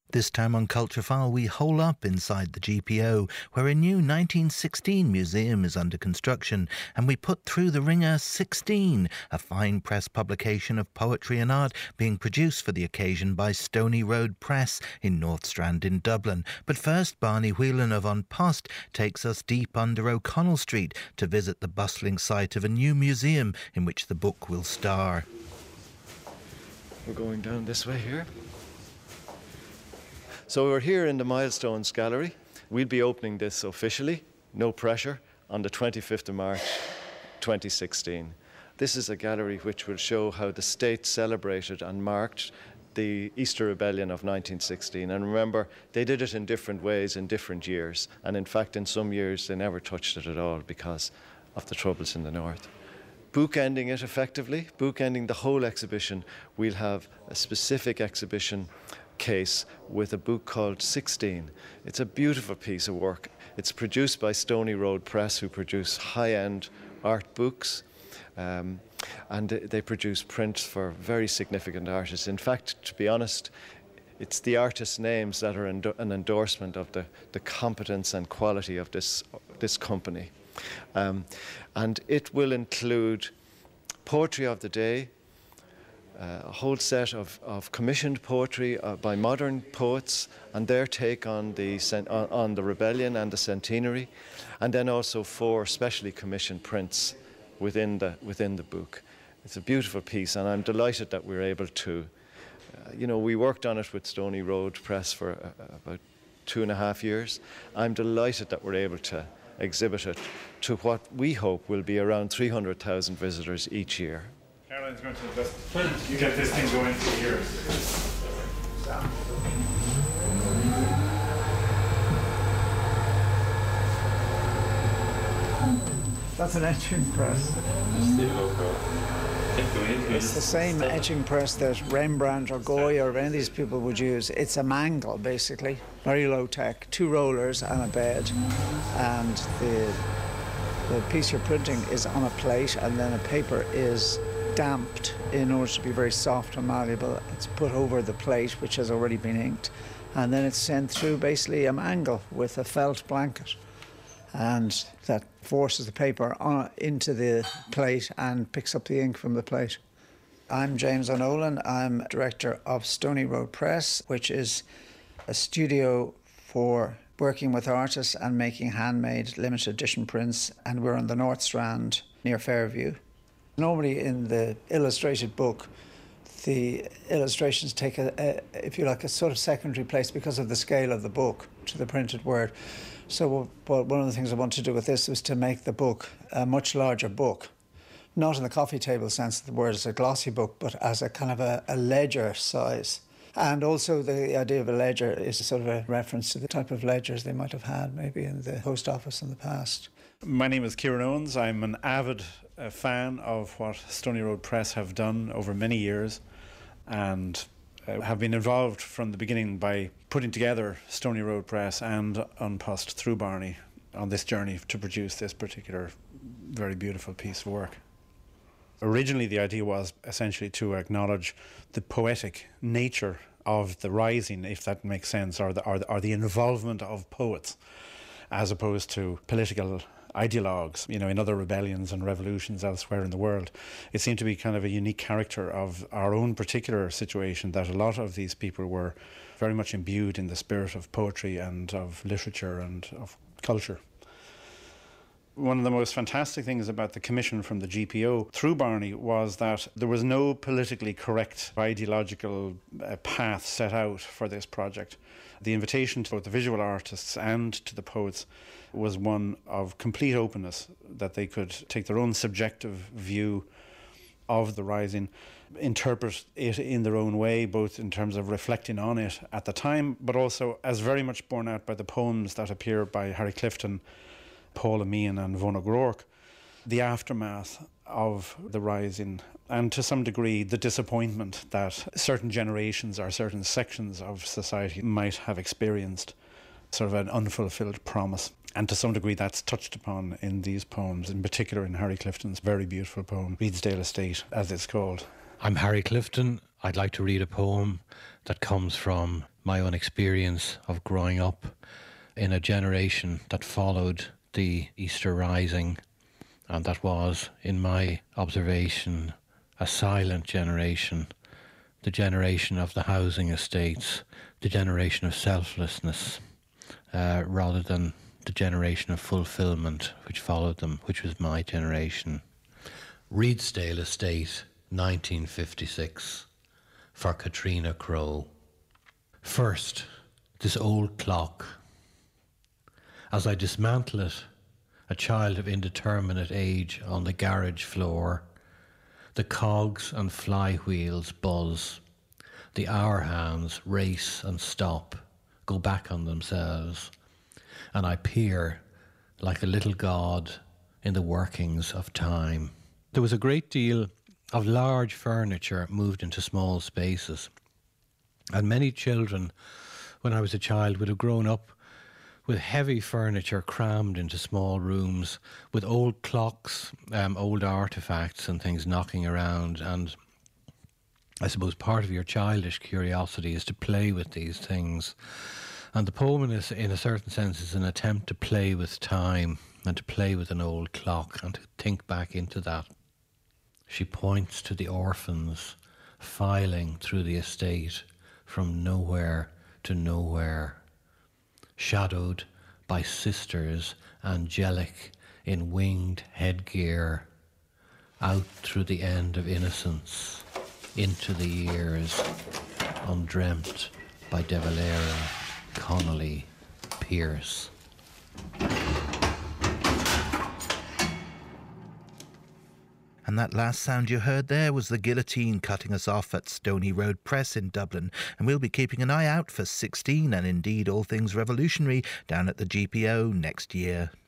This time on Culture File, we hole up inside the GPO, where a new 1916 museum is under construction, and we put through the ringer 16, a fine press publication of poetry and art being produced for the occasion by Stony Road Press in North Strand in Dublin. But first, Barney Whelan of An Post takes us deep under O'Connell Street to visit the bustling site of a new museum in which the book will star. We're going down this way here. So we're here in the Milestones Gallery. We'll be opening this officially, no pressure, on the 25th of March 2016. This is a gallery which will show how the state celebrated and marked the Easter Rebellion of 1916. And remember, they did it in different ways in different years. And in fact, in some years, they never touched it at all because of the troubles in the north. Bookending it effectively, bookending the whole exhibition, we'll have a specific exhibition case with a book called 16. It's a beautiful piece of work. It's produced by Stony Road Press, who produce high-end art books, and they produce prints for very significant artists. In fact, to be honest, it's the artists' names that are an endorsement of the competence and quality of this company. And it will include poetry of the day, a whole set of commissioned poetry by modern poets and their take on the rebellion and the centenary, and then also 4 specially commissioned prints within the book. It's a beautiful piece, and I'm delighted that we're able to. We worked on it with Stony Road Press for about 2.5 years. I'm delighted that we're able to exhibit it to what we hope will be around 300,000 visitors each year. Caroline's going to invest. You get this thing going for years. That's an etching press. It's the same etching press that Rembrandt or Goya or any of these people would use. It's a mangle, basically, very low tech, 2 rollers and a bed, and the piece you're printing is on a plate, and then a paper is damped in order to be very soft and malleable. It's put over the plate, which has already been inked, and then it's sent through basically a mangle with a felt blanket, and that forces the paper into the plate and picks up the ink from the plate. I'm James O'Nolan. I'm director of Stony Road Press, which is a studio for working with artists and making handmade limited edition prints, and we're on the North Strand near Fairview. Normally in the illustrated book, the illustrations take if you like, a sort of secondary place because of the scale of the book to the printed word. So one of the things I want to do with this was to make the book a much larger book, not in the coffee table sense of the word as a glossy book, but as a kind of a ledger size. And also the idea of a ledger is a sort of a reference to the type of ledgers they might have had maybe in the post office in the past. My name is Kieran Owens. I'm an avid fan of what Stony Road Press have done over many years, and have been involved from the beginning by putting together Stony Road Press and An Post through Barney on this journey to produce this particular very beautiful piece of work. Originally the idea was essentially to acknowledge the poetic nature of the rising, if that makes sense, or the involvement of poets as opposed to political ideologues, in other rebellions and revolutions elsewhere in the world. It seemed to be kind of a unique character of our own particular situation, that a lot of these people were very much imbued in the spirit of poetry and of literature and of culture. One of the most fantastic things about the commission from the GPO through Barney was that there was no politically correct ideological path set out for this project. The invitation to both the visual artists and to the poets was one of complete openness, that they could take their own subjective view of the rising, interpret it in their own way, both in terms of reflecting on it at the time, but also as very much borne out by the poems that appear by Harry Clifton, Paul Meehan and Von O'Rourke, the aftermath of the rising, and to some degree the disappointment that certain generations or certain sections of society might have experienced, sort of an unfulfilled promise. And to some degree that's touched upon in these poems, in particular in Harry Clifton's very beautiful poem, Redesdale Estate, as it's called. I'm Harry Clifton. I'd like to read a poem that comes from my own experience of growing up in a generation that followed the Easter Rising, and that was, in my observation, a silent generation, the generation of the housing estates, the generation of selflessness, rather than the generation of fulfilment which followed them, which was my generation. Reedsdale Estate, 1956, for Katrina Crowe. First, this old clock. As I dismantle it, a child of indeterminate age on the garage floor, the cogs and flywheels buzz. The hour hands race and stop, go back on themselves, and I peer like a little god in the workings of time. There was a great deal of large furniture moved into small spaces, and many children, when I was a child, would have grown up with heavy furniture crammed into small rooms, with old clocks, old artefacts and things knocking around. And I suppose part of your childish curiosity is to play with these things. And the poem, in a certain sense, is an attempt to play with time and to play with an old clock and to think back into that. She points to the orphans filing through the estate from nowhere to nowhere, shadowed by sisters angelic in winged headgear, out through the end of innocence, into the years, undreamt by De Valera, Connolly, Pierce. And that last sound you heard there was the guillotine cutting us off at Stony Road Press in Dublin. And we'll be keeping an eye out for 16 and indeed all things revolutionary down at the GPO next year.